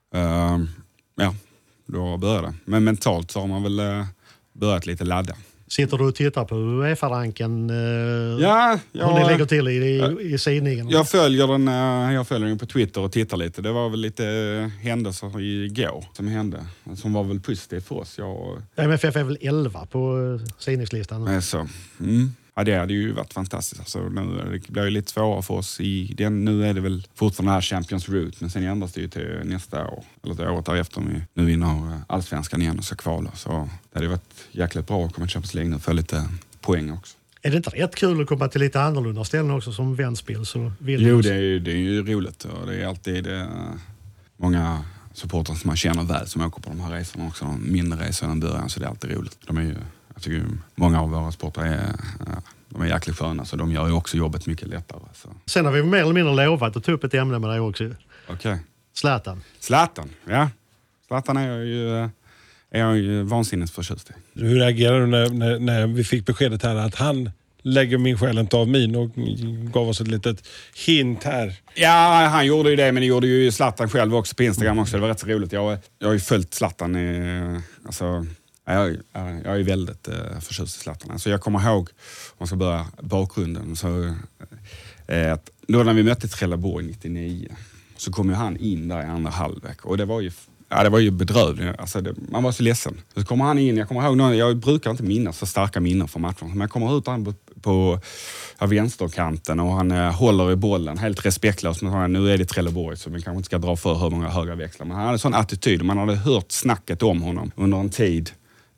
Då börjar det. Men mentalt så har man väl börjat lite ladda. Sitter du och tittar på UEFA-ranken? Hur ni lägger till i sidningen? Jag följer den på Twitter och tittar lite. Det var väl lite händelser igår som hände. Som var väl positivt för oss. MFF är väl 11 på sidningslistan. Ja, det hade ju varit fantastiskt. Alltså, nu blir det lite svårare för oss. Nu är det väl fortfarande här Champions Route, men sen ändras det ju till nästa år. Eller till året därefter om vi nu vinner Allsvenskan igen och så kvala. Så det hade varit jäkligt bra att komma till Champions League nu för lite poäng också. Är det inte rätt kul att komma till lite annorlunda ställen också som Ventspils? Jo, det är ju roligt. Och det är alltid många supportrar som man känner väl som åker på de här resorna också. De mindre resorna i början, så det är alltid roligt. Jag tycker många av våra sportare är jäkligt sköna, så de gör ju också jobbet mycket lättare. Så. Sen har vi mer eller mindre lovat att ta upp ett ämne med dig också. Okej. Zlatan, ja. Zlatan är jag ju vansinnigt förtjust i. Hur reagerar du när vi fick beskedet här att han lägger min själ inte av min och gav oss ett litet hint här? Ja, han gjorde ju det, men det gjorde ju Zlatan själv också på Instagram också. Det var rätt så roligt. Jag har ju följt Zlatan jag är väldigt förtjust i Zlatan. Alltså jag kommer ihåg, om man ska börja bakgrunden, så att då när vi mötte Trelleborg 99 så kom ju han in där i andra halvlek. Och det var ju bedrövligt. Alltså man var så ledsen. Så kommer han in, jag kommer ihåg, jag brukar inte minnas så starka minnen från matchen. Men jag kommer ut han på vänsterkanten och han håller i bollen helt respektlöst. Men nu är det Trelleborg, så vi kanske inte ska dra för hur många höga växlar. Men han hade en sån attityd. Man hade hört snacket om honom under en tid.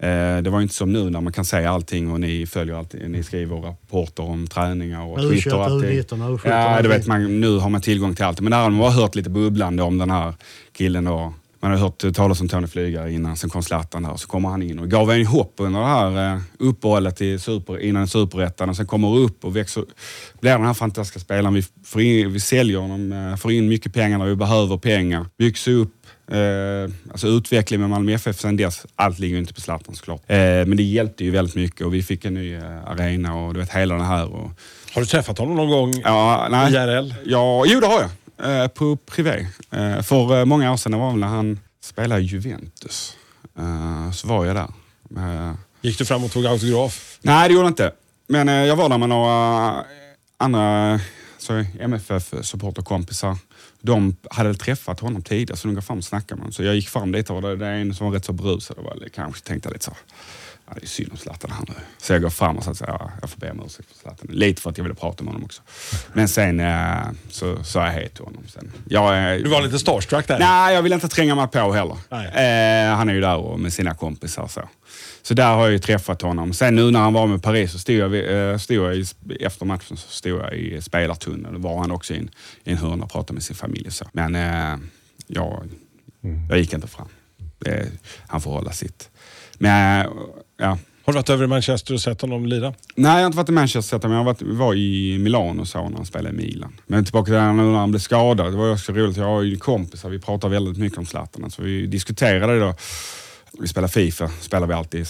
Det var inte som nu när man kan säga allting och ni följer allting. Ni skriver rapporter om träningar och Twitter och allting. Ja, det vet man. Nu har man tillgång till allt. Men där har man hört lite bubblande om den här killen då. Man har hört talas om Tony Flygare innan, sen kom Zlatan där. Så kommer han in och gav en hopp under det här uppehållet innan Superettan. Och sen kommer upp och växer. Blir den här fantastiska spelaren. Vi säljer honom, får in mycket pengar när vi behöver pengar. Byggs upp. Alltså utveckling med Malmö FF sen dess. Allt ligger inte på Zlatan såklart. Men det hjälpte ju väldigt mycket och vi fick en ny arena och du vet hela det här. Och... Har du träffat honom någon gång IRL? Ja, jo det har jag. På privé. För många år sedan, det var väl när han spelade i Juventus. Så var jag där. Gick du fram och tog autograf? Nej, det gjorde jag inte. Men jag var där med några andra MFF-supporterkompisar. De hade träffat honom tidigare så de gav fram och snackade med honom. Så jag gick fram dit och det är en som var rätt så brusad. Och kanske tänkte lite så det är synd om Zlatan här nu. Så jag går fram och sa jag får be om ursäkt för Zlatan. Lite för att jag ville prata med honom också. Men sen så sa jag hej till honom. Sen. Du var lite starstruck där? Nej, jag vill inte tränga mig på heller. Han är ju där och med sina kompisar så där har jag ju träffat honom. Sen nu när han var med Paris så stod jag efter matchen så stod jag i spelartunneln. Då var han också i en hörna och pratade med sin familj. Så. Men jag gick inte fram. Han får hålla sitt. Men ja. Har du varit över i Manchester och sett honom lida? Nej, jag har inte varit i Manchester, men jag var i Milano och så när han spelade i Milan. Men tillbaka till när han blev skadad, det var också roligt. Jag har ju kompisar, vi pratar väldigt mycket om Zlatan. Så vi diskuterade då. Vi spelar FIFA, spelar vi alltid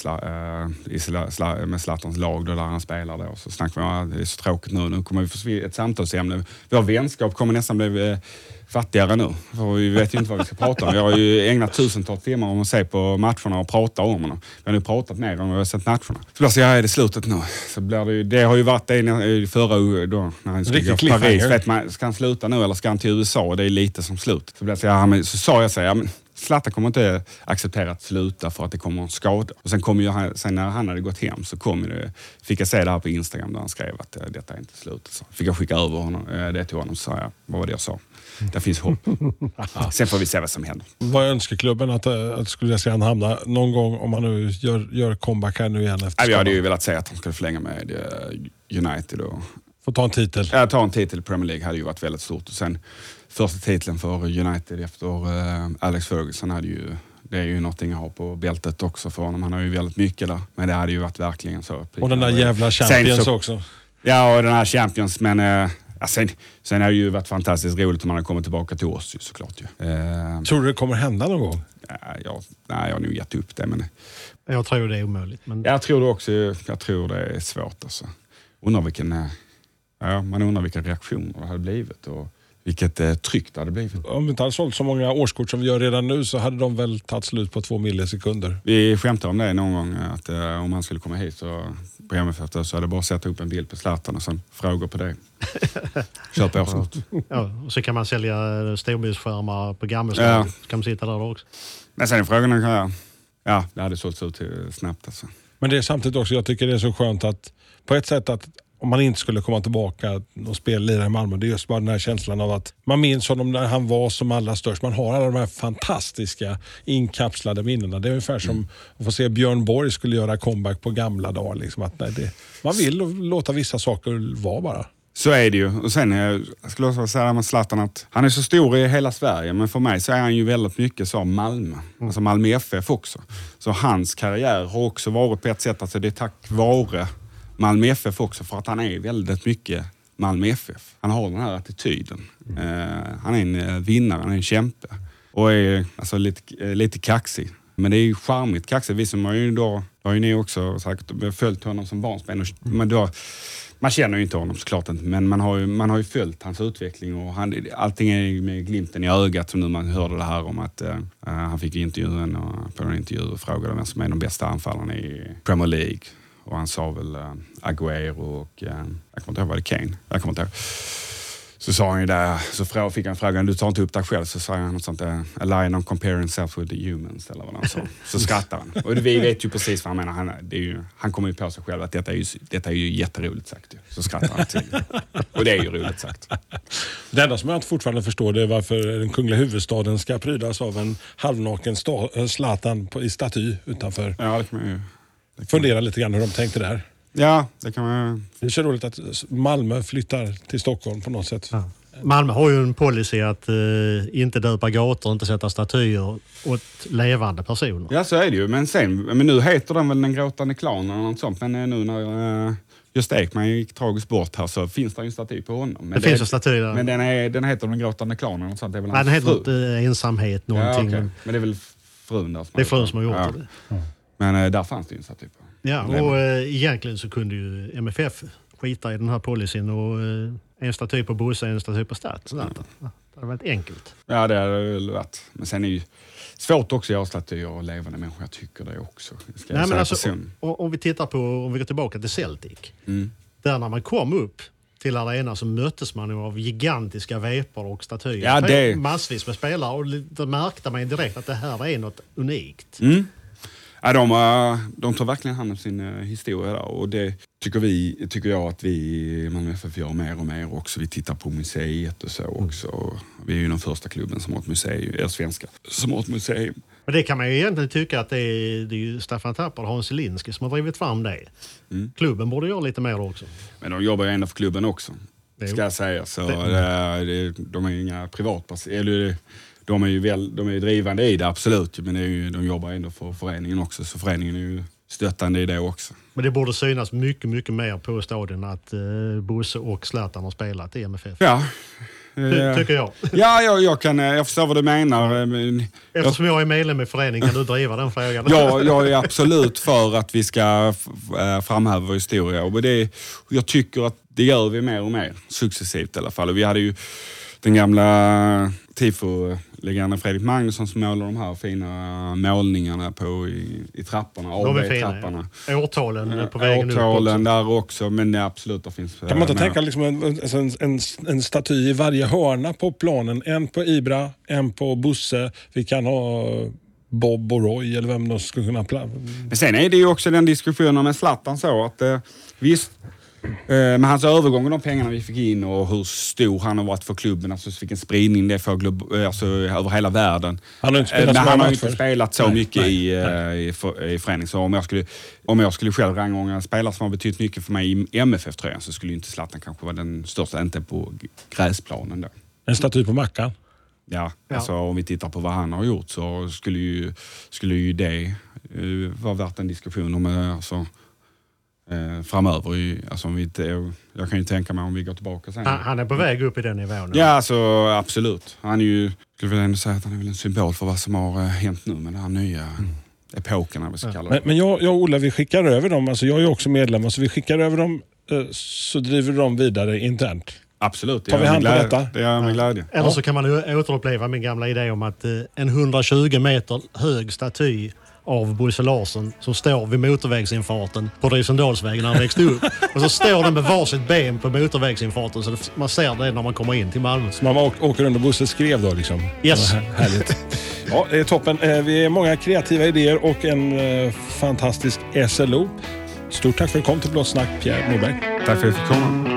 med Zlatans lag då, där han spelar då. Så snackar vi om det är så tråkigt nu kommer vi få ett samtalsämne. Vår vänskap kommer nästan bli fattigare nu. För vi vet ju inte vad vi ska prata om. Jag har ju ägnat tusentals timmar om att se på matcherna och prata om dem. Vi har nu pratat mer om vad vi har sett matcherna. Så blir är det slutet nu. Så blir det har ju varit det i förra då när han skulle gå till Paris. Vet man, ska han sluta nu eller ska han till USA? Det är lite som slut. Så sa jag Zlatan kommer inte acceptera att sluta för att det kommer en skada. Och sen när han hade gått hem så fick jag se det här på Instagram där han skrev att detta är inte slut. Så fick jag skicka över det till honom så sa jag, vad var det jag sa? Det finns hopp. Sen får vi se vad som händer. Vad önskar klubben att skulle se han hamna någon gång om han nu gör comeback här nu igen? Jag hade ju velat säga att han skulle förlänga med United. Få ta en titel. Ja, ta en titel i Premier League hade ju varit väldigt stort. Och sen första titeln för United efter Alex Ferguson det är ju någonting att ha på bältet också för honom. Han har ju väldigt mycket där. Men det hade ju varit verkligen så. Och den där jävla Champions också. Ja, och den här Champions. Men sen har det ju varit fantastiskt roligt om man har kommit tillbaka till oss såklart. Tror du det kommer hända någon gång? Jag har nog gett upp det. Men... Jag tror det är omöjligt. Men... Jag tror det också. Jag tror det är svårt. Alltså. Man undrar vilka reaktioner det hade blivit och vilket tryck det hade blivit. Om vi inte hade sålt så många årskort som vi gör redan nu så hade de väl tagit slut på 2 millisekunder. Vi skämtar om det någon gång att om man skulle komma hit så på MFF så hade det bara sätta upp en bild på Zlatan och sen frågor på det. Köp årskort. Ja, och så kan man sälja storbildsskärmar på Gammelstad. Ja. Så kan man sitta där också. Men sen är frågan det hade sålt ut snabbt alltså. Men det är samtidigt också, jag tycker det är så skönt att på ett sätt att om man inte skulle komma tillbaka och spela i Malmö, det är just bara den här känslan av att man minns honom när han var som allra störst. Man har alla de här fantastiska inkapslade minnena. Det är ungefär som att få se Björn Borg skulle göra comeback på gamla dagar. Liksom, att man vill låta vissa saker vara bara. Så är det ju. Och sen jag skulle också säga med Zlatan att han är så stor i hela Sverige, men för mig så är han ju väldigt mycket så Malmö. Alltså Malmö FF också. Så hans karriär har också varit på ett sätt, alltså det är tack vare Malmö FF också, för att han är väldigt mycket Malmö FF. Han har den här attityden. Han är en vinnare, han är en kämpe. Och är alltså lite kaxig. Men det är ju charmigt kaxig. Vi som har ju ni också sagt, följt honom som barnsben. Man känner ju inte honom såklart inte, men man har ju följt hans utveckling och allting är med glimten i ögat som nu man hörde det här om att han fick intervjun och på en intervju frågade vem som är de bästa anfallarna i Premier League. Och han sa väl Agüero och jag kommer inte ihåg vad det Kane. Jag kommer inte ihåg. Så sa han ju där, så fick han frågan, du tar inte upp dig själv, så sa han något sånt där, a lion comparing himself with the humans, eller vad han sa. Så skrattar han. Och vi vet ju precis vad han menar. Han kommer ju på sig själv att detta är ju jätteroligt sagt. Så skrattar han till. Och det är ju roligt sagt. Det enda som jag inte fortfarande förstår det är varför den kungliga huvudstaden ska prydas av en halvnaken Zlatan i staty utanför. Ja, det kan man ju. Fundera lite grann hur de tänkte där. Ja, det kan man. Det är så roligt att Malmö flyttar till Stockholm på något sätt. Ja. Malmö har ju en policy att inte döpa gator, inte sätta statyer åt levande personer. Ja, så är det ju. Men nu heter den väl den gråtande klanen eller något sånt. Men nu när just Ekman gick tragiskt bort här så finns det ju en staty på honom. Men det finns en staty där. Men den heter den gråtande klanen eller sånt. Det är väl den heter inte ensamhet någonting. Ja, okay. Men det är väl frun där. Det är frun som har gjort det. Mm. Men där fanns det ju en staty på. Ja, och egentligen så kunde ju MFF skita i den här policyn och en staty på Bosse, en staty på Stad. Det hade varit enkelt. Ja, det hade väl varit. Men sen är det ju svårt också att göra statyer och levande människor. Jag tycker det också. Nej, men alltså, om vi tittar på, om vi går tillbaka till Celtic. Där när man kom upp till arena så möttes man av gigantiska vepor och statyer. Ja, det... Massvis med spelare och då märkte man direkt att det här är något unikt. Ja, de tar verkligen hand om sin historia där, och det tycker jag att vi Malmö FF gör mer och mer också. Vi tittar på museet och så också. Vi är ju den första klubben som har ett museum, eller svenska, som har ett museum. Och det kan man ju egentligen tycka att det är ju Staffan Tapper och Hans Linski som har drivit fram det. Klubben borde göra lite mer också. Men de jobbar ju ändå för klubben också, ska jag säga. Så de är ju inga privatpersoner. De är ju drivande i det, absolut. Men de jobbar ändå för föreningen också. Så föreningen är ju stöttande i det också. Men det borde synas mycket, mycket mer på stadion att Bosse och Zlatan har spelat i MFF. Ja. Tycker jag. Ja, jag förstår vad du menar. Eftersom jag är medlem i föreningen kan du driva den frågan. Jag är absolut för att vi ska framhäva vår historia. Och jag tycker att det gör vi mer och mer, successivt i alla fall. Och vi hade ju den gamla tifo-legenden Fredrik Magnusson som målade de här fina målningarna i trapporna, AB-trapporna. Årtalen på vägen upp. Årtalen där också, men det absolut, det finns. Kan man inte tänka liksom en staty i varje hörna på planen? En på Ibra, en på Bosse. Vi kan ha Bob och Roy eller vem de skulle kunna Men sen är det ju också den diskussionen med Zlatan så att visst, med hans övergång och de pengarna vi fick in och hur stor han har varit för klubben, alltså vilken spridning det får över hela världen. Han har inte spelat så mycket i föreningen. Så om jag skulle själv rangordna en spelare som har betytt mycket för mig i MFF-tröjan så skulle ju inte Zlatan kanske vara den största, inte på gräsplanen då. En staty på Mackan? Ja. Alltså om vi tittar på vad han har gjort så skulle ju det vara värt en diskussion om framöver. Alltså jag kan ju tänka mig om vi går tillbaka sen. Han är på väg upp i den nivån. Ja, alltså absolut. Han är ju, skulle väl ändå säga att han är väl en symbol för vad som har hänt nu med den här nya epokerna, vi ska kalla det. Men jag och Ola, vi skickar över dem. Alltså jag är ju också medlem, så vi skickar över dem så driver de vidare internt. Absolut. Tar vi hand på detta? Det gör med glädje. Eller så kan man återuppleva min gamla idé om att en 120 meter hög staty av Bosse Larsson som står vid motorvägsinfarten på Rysendalsvägen när han växte upp. Och så står den med varsitt ben på motorvägsinfarten så man ser det när man kommer in till Malmö. Så man åker under Bosse skrev då liksom? Yes. Härligt. Ja, det är toppen. Vi är många kreativa idéer och en fantastisk SLO. Stort tack för att du kom till Blått Snack, Pierre Moberg. Tack för att du fick komma.